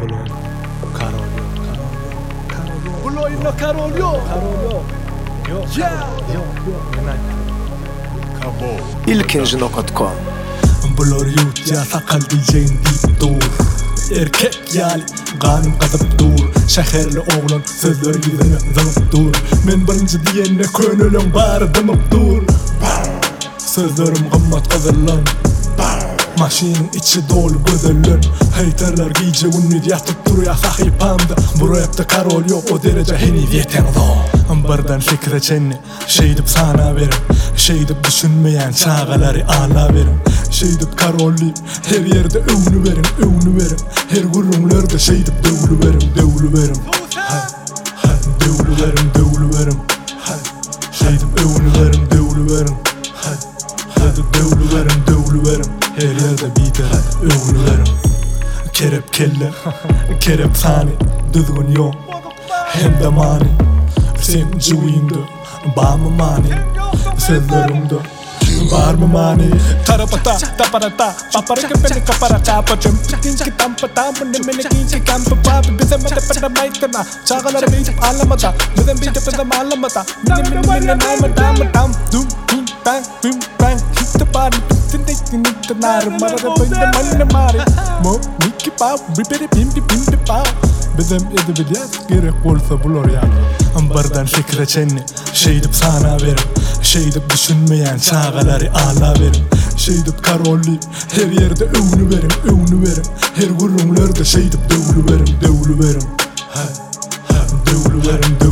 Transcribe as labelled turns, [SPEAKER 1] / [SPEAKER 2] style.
[SPEAKER 1] İlkinci nokta.com
[SPEAKER 2] Bulur yutya sakal diyeceğin deyip dur. Erkek yali kanım katıp dur. Şehirli oğlan sözler yüzüne zımıp dur. Men birinci diyene könülüm bari dımıp dur. Sözlerim gımmat kızıllan. Maşinin içi dolu gözellön. Haterlar giyce ünlü yatıp duruya sahipamda. Bu rapte karol yok o derece heniviyeten zor. Birden fikre çenni şeydip sana verim. Şeydip düşünmeyen çağaları ala verim. Şeydip karolliyim her yerde övünü verim, övünü verim. Her gurrumlarda şeydip dövülü verim, dövülü verim. Dövülü verim, dövülü verim. Şeydip övünü verim, dövülü verim. Dövülü verim, dövülü verim. Her yerde biterim, övünü verim. Kerep kelle, kerep sani, düzgün yok hem de mani. Sen cüvinde, bağ mı mani? Sözlerimde var mı mani? Tarapata, taparata, paparaka beni kaparata. Pacım pitinki tampata, mene kinki kampa papi. Bize mede pede maykana, çağaları beyip ağlamada. Bize beyip pede ağlamada. Mine namadam, dum dum bang bim bang. Hit the body, pitin de nar. Marada bende manne mari. Mo miki pao, biperi bimdi pao. Bizim edebiyat gerek olsa bulur yani. Birden fikre çenni şeydip sana verim. Şeydip düşünmeyen çağaları ala verim. Şeydip karolliyim her yerde övünü verim, övünü verim. Her gurrumlarda şeydip dövülü verim, dövülü verim. Dövülü verim,